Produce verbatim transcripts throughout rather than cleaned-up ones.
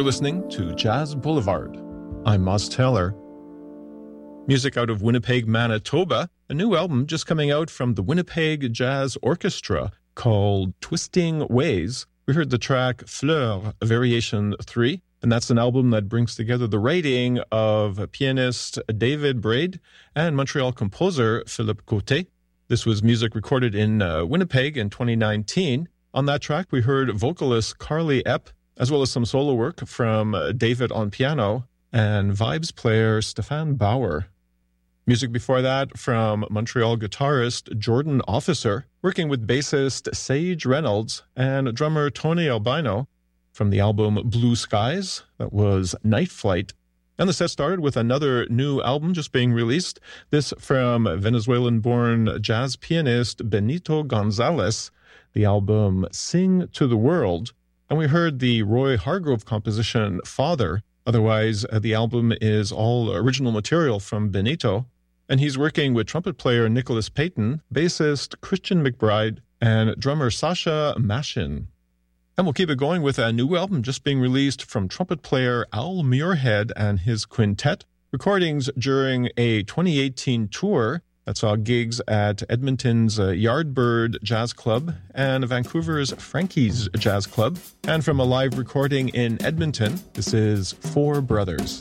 listening to Jazz Boulevard. I'm Moss Taylor. Music out of Winnipeg, Manitoba, a new album just coming out from the Winnipeg Jazz Orchestra called Twisting Ways. We heard the track Fleur, Variation three, and that's an album that brings together the writing of pianist David Braid and Montreal composer Philippe Côté. This was music recorded in uh, Winnipeg in twenty nineteen. On that track, we heard vocalist Carly Epp, as well as some solo work from uh, David on piano and vibes player Stefan Bauer. Music before that from Montreal guitarist Jordan Officer, working with bassist Sage Reynolds and drummer Tony Albino from the album Blue Skies. That was Night Flight. And the set started with another new album just being released. This from Venezuelan-born jazz pianist Benito Gonzalez, the album Sing to the World. And we heard the Roy Hargrove composition Father. Otherwise, uh, the album is all original material from Benito. And he's working with trumpet player Nicholas Payton, bassist Christian McBride, and drummer Sasha Mashin. And we'll keep it going with a new album just being released from trumpet player Al Muirhead and his quintet. Recordings during a twenty eighteen tour that saw gigs at Edmonton's uh, Yardbird Jazz Club and Vancouver's Frankie's Jazz Club. And from a live recording in Edmonton, this is Four Brothers.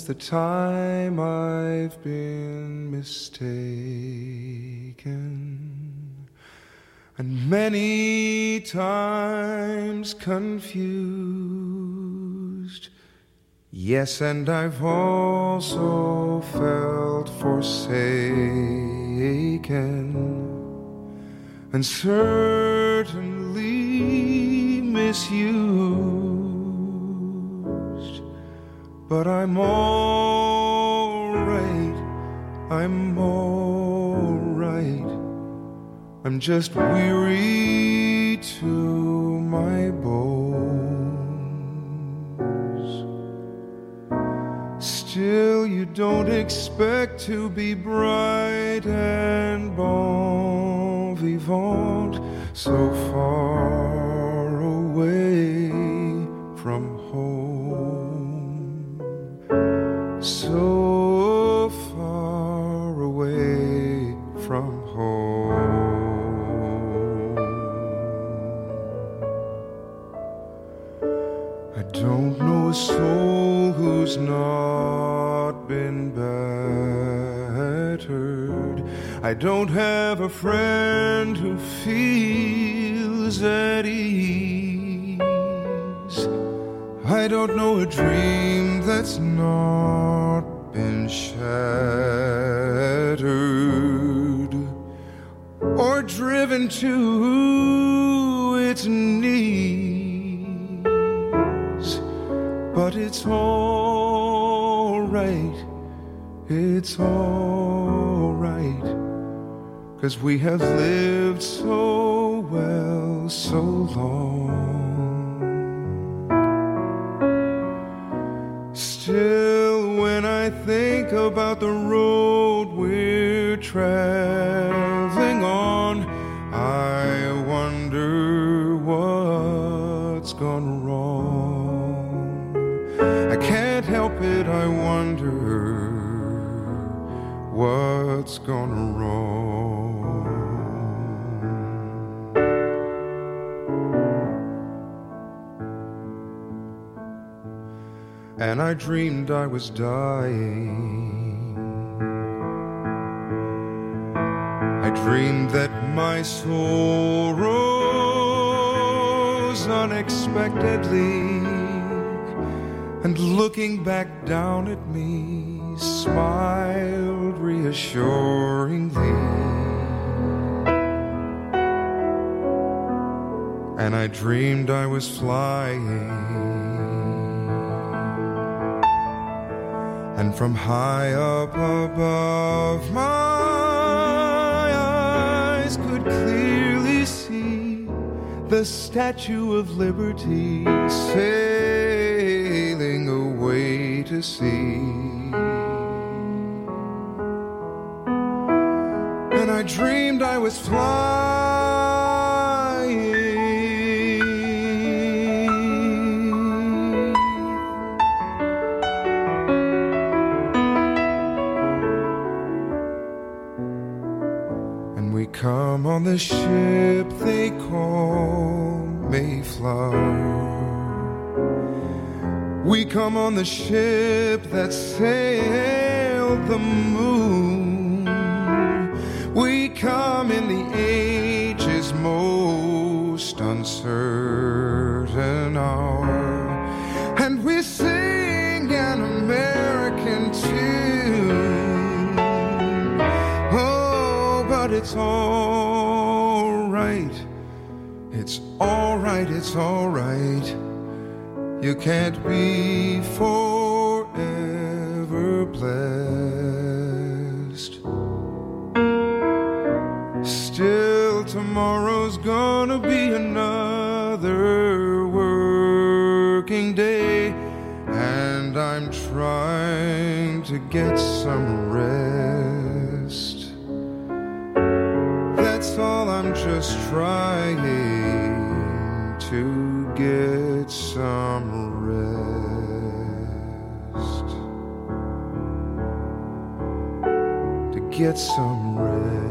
is the time I've been mistaken, and many times confused. Yes, and I've also felt forsaken, and certainly misused. But I'm all right, I'm all right. I'm just weary to my bones. Still, you don't expect to be bright and bon vivant so far away from home, so far away from home. I don't know a soul who's not been battered. I don't have a friend who feels at ease. I don't know a dream that's not been shattered or driven to its knees. But it's all right, it's all right, 'cause we have lived so well so long. Still, when I think about the road we're traveling on, I wonder what's gone wrong. I can't help it, I wonder what's gone wrong. And I dreamed I was dying. I dreamed that my soul rose unexpectedly, and looking back down at me, smiled reassuringly. And I dreamed I was flying, and from high up above, my eyes could clearly see the Statue of Liberty sailing away to sea. And I dreamed I was flying, come on the ship they call Mayflower. We come on the ship that sailed the moon. We come in the age's most uncertain hour, and we sing an American tune. Oh, but it's all right, it's all right, it's all right. You can't be forever blessed. Still, tomorrow's gonna be another working day, and I'm trying to get some rest. That's all, I'm just trying to get some rest. To get some rest.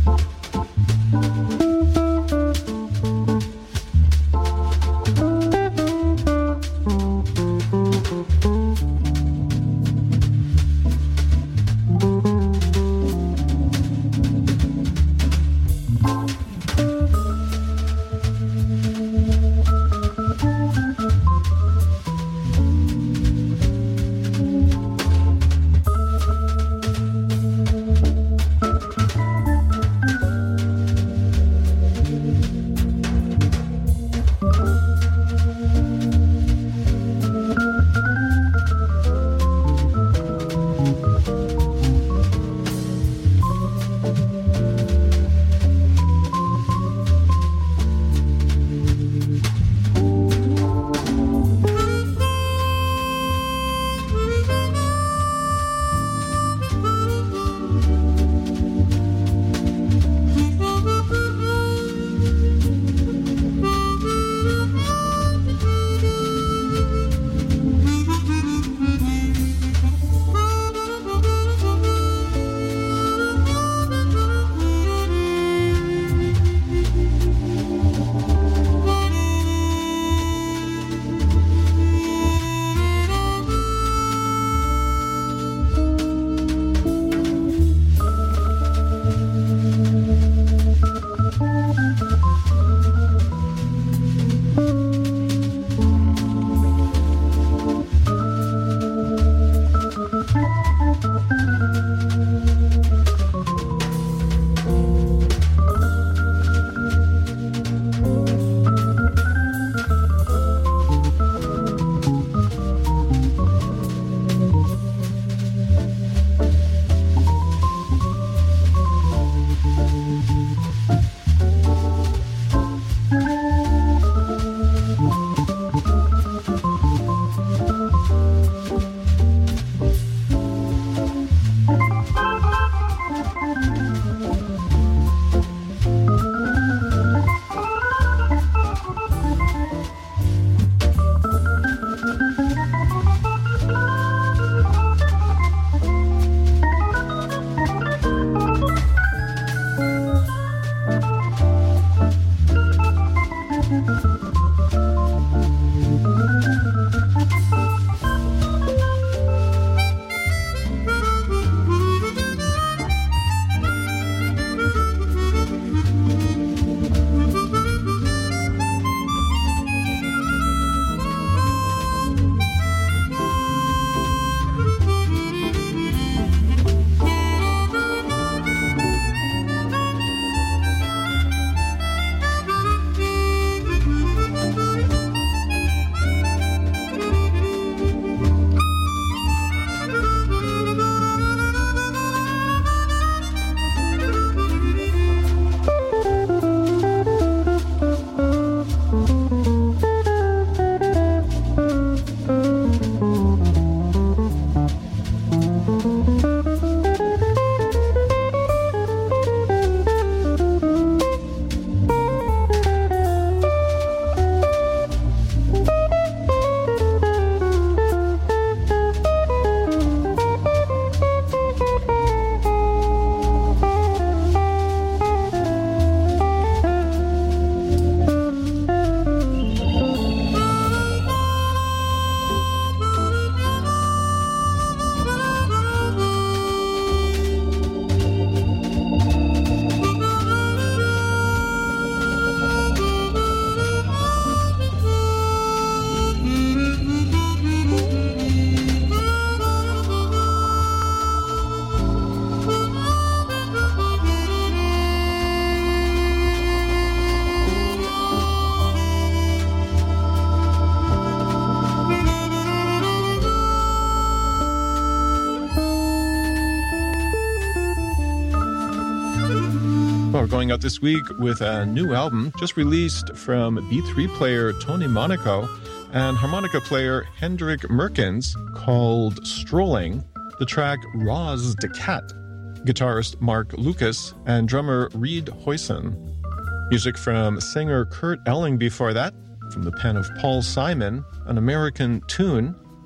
Well, we're going out this week with a new album just released from B three player Tony Monaco and harmonica player Hendrik Merkens called Strolling, the track Roz de Cat, guitarist Mark Lucas, and drummer Reed Hoyson. Music from singer Kurt Elling before that, from the pen of Paul Simon, An American Tune,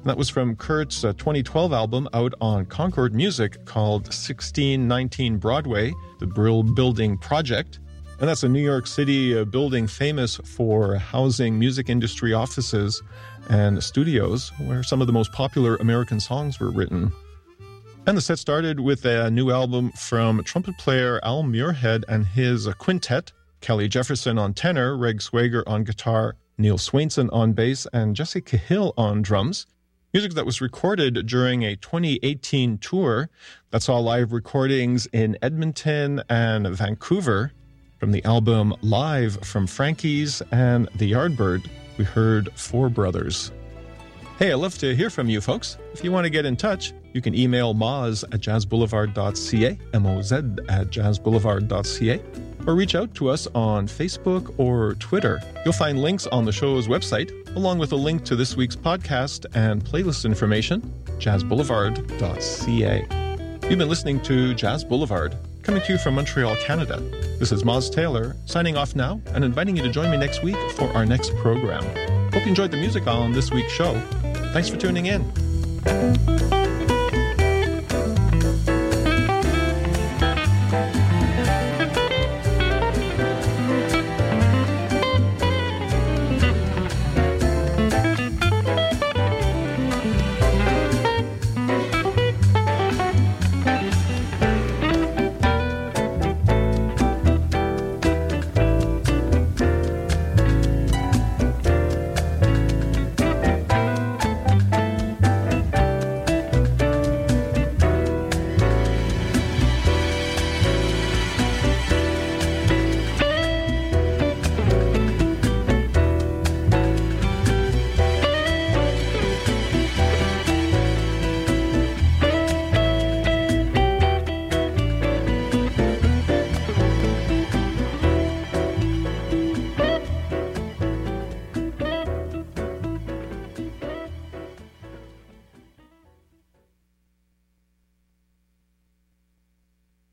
That was from Kurt's uh, twenty twelve album out on Concord Music called sixteen nineteen Broadway, the Brill Building Project. And that's a New York City uh, building famous for housing music industry offices and studios where some of the most popular American songs were written. And the set started with a new album from trumpet player Al Muirhead and his quintet, Kelly Jefferson on tenor, Reg Swager on guitar, Neil Swainson on bass, and Jesse Cahill on drums. Music that was recorded during a twenty eighteen tour that saw live recordings in Edmonton and Vancouver. From the album Live from Frankie's and The Yardbird, we heard Four Brothers. Hey, I'd love to hear from you folks. If you want to get in touch, you can email moz at jazzboulevard dot c a, M O Z at jazzboulevard dot c a, or reach out to us on Facebook or Twitter. You'll find links on the show's website, along with a link to this week's podcast and playlist information, jazz boulevard dot c a. You've been listening to Jazz Boulevard, coming to you from Montreal, Canada. This is Moz Taylor, signing off now and inviting you to join me next week for our next program. Hope you enjoyed the music on this week's show. Thanks for tuning in.